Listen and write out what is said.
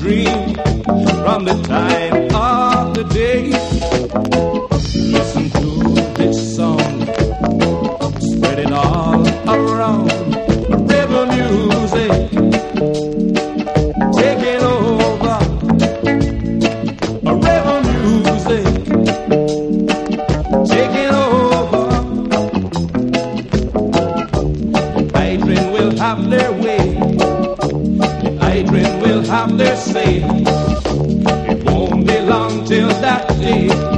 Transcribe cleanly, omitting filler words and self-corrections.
dream from the time of the day. Listen to this song, spread it all around. Rebel music taking over. A rebel music taking over. Children will have their way. Children will have their say. It won't be long till that day.